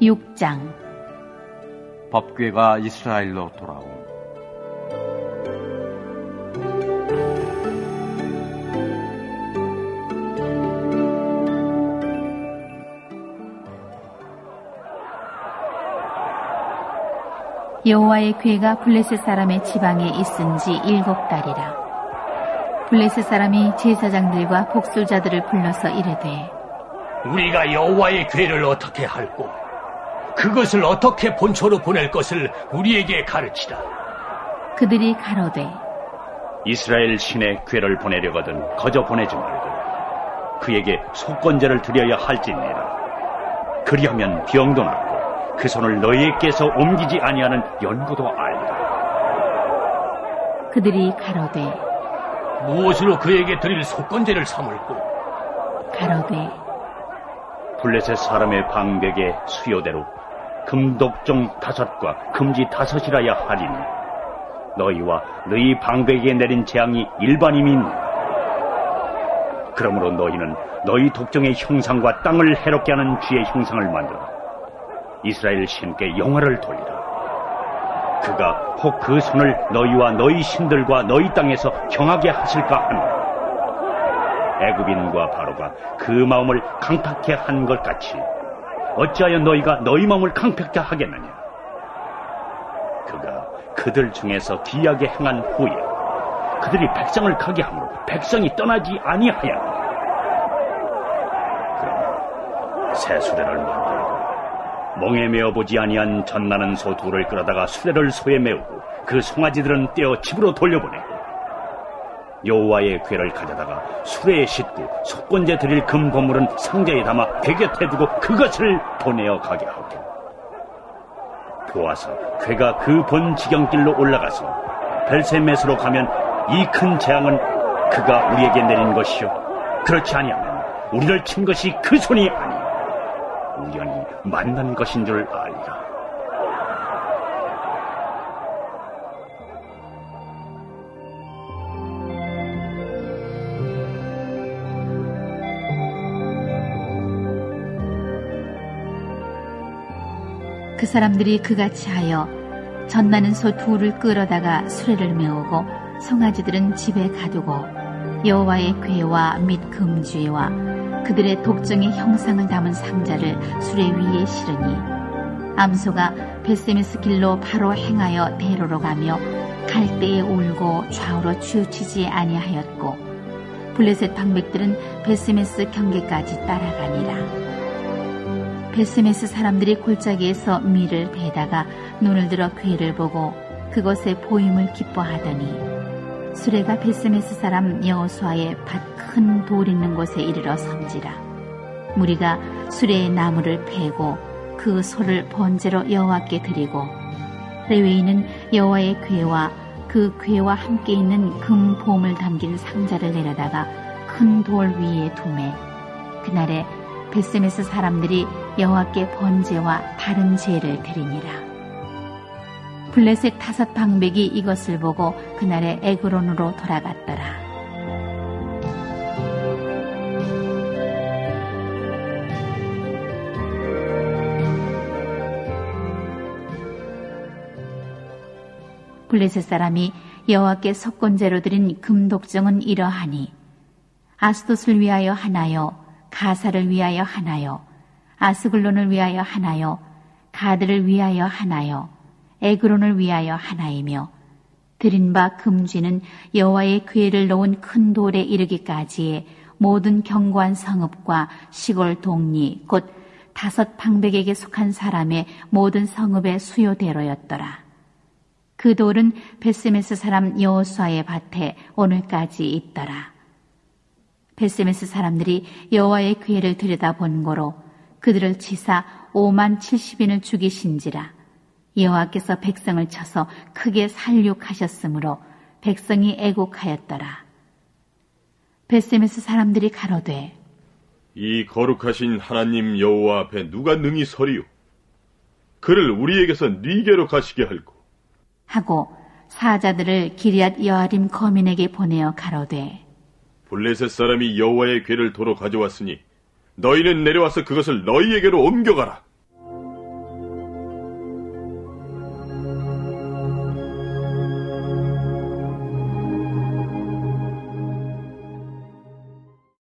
6장. 법궤가 이스라엘로 돌아옴. 여호와의 궤가 블레셋 사람의 지방에 있은 지 7달이라. 블레셋 사람이 제사장들과 복술자들을 불러서 이르되, 우리가 여호와의 궤를 어떻게 할꼬? 그것을 어떻게 본초로 보낼 것을 우리에게 가르치라. 그들이 가로되, 이스라엘 신의 궤를 보내려거든 거저 보내지 말고 그에게 속건제를 드려야 할지니라. 그리하면 병도 낫고 그 손을 너희에게서 옮기지 아니하는 연고도 알리라. 그들이 가로되, 무엇으로 그에게 드릴 속건제를 삼을꼬? 가로되, 블레셋 사람의 방백의 수요대로 금독종 5과 금지 5이라야 하리니 너희와 너희 방백에 내린 재앙이 일반임이니라. 그러므로 너희는 너희 독종의 형상과 땅을 해롭게 하는 쥐의 형상을 만들어 이스라엘 신께 영화를 돌리라. 그가 혹 그 손을 너희와 너희 신들과 너희 땅에서 경하게 하실까 하노라. 애굽인과 바로가 그 마음을 강팍케 한 것 같이 어찌하여 너희가 너희 마음을 강팍케 하겠느냐. 그가 그들 중에서 기이하게 행한 후에 그들이 백성을 가게 함으로 백성이 떠나지 아니하였느냐. 그러나 새 수레를 만들고 멍에 메어보지 아니한 젖나는 소 2를 끌어다가 수레를 소에 메우고 그 송아지들은 떼어 집으로 돌려보내고 여호와의 궤를 가져다가 수레에 싣고 속건제 드릴 금 보물은 상자에 담아 궤 곁에 두고 그것을 보내어 가게 하고, 보아서 궤가 그 본 지경길로 올라가서 벨세메스로 가면 이 큰 재앙은 그가 우리에게 내린 것이요 그렇지 아니하면 우리를 친 것이 그 손이 아니요 우연히 만난 것인 줄 알리라. 그 사람들이 그같이 하여 젖나는 소 2를 끌어다가 수레를 메우고 송아지들은 집에 가두고 여호와의 궤와 및 금쥐와 그들의 독종의 형상을 담은 상자를 수레 위에 실으니 암소가 베세메스 길로 바로 행하여 대로로 가며 갈대에 울고 좌우로 치우치지 아니하였고 블레셋 방백들은 베세메스 경계까지 따라가니라. 베세메스 사람들이 골짜기에서 밀을 베다가 눈을 들어 궤를 보고 그것의 보임을 기뻐하더니 수레가 베세메스 사람 여호수아의 밭 큰 돌 있는 곳에 이르러 섬지라. 무리가 수레의 나무를 패고 그 소를 번제로 여호와께 드리고 레위인은 여호와의 궤와 그 궤와 함께 있는 금 보물 담긴 상자를 내려다가 큰 돌 위에 두매 그날에 베세메스 사람들이 여호와께 번제와 다른 제를 드리니라. 블레셋 5 방백이 이것을 보고 그날에 에그론으로 돌아갔더라. 블레셋 사람이 여호와께 속건제로 드린 금독정은 이러하니 아스돗을 위하여 하나요, 가사를 위하여 하나요, 아스글론을 위하여 하나요, 가드를 위하여 하나요, 에그론을 위하여 하나이며 드린 바 금쥐는 여호와의 궤를 놓은 큰 돌에 이르기까지의 모든 견고한 성읍과 시골 동리 곧 5 방백에게 속한 사람의 모든 성읍의 수요대로였더라. 그 돌은 베세메스 사람 여호수아의 밭에 오늘까지 있더라. 베세메스 사람들이 여호와의 궤를 들여다본 고로 그들을 치사 50,070인을 죽이신지라. 여호와께서 백성을 쳐서 크게 살육하셨으므로 백성이 애곡하였더라. 베세메스 사람들이 가로되, 이 거룩하신 하나님 여호와 앞에 누가 능히 서리요? 그를 우리에게서 네게로 가시게 할고 하고 사자들을 기럇 여아림 거민에게 보내어 가로되, 블레셋 사람이 여호와의 궤를 도로 가져왔으니 너희는 내려와서 그것을 너희에게로 옮겨가라.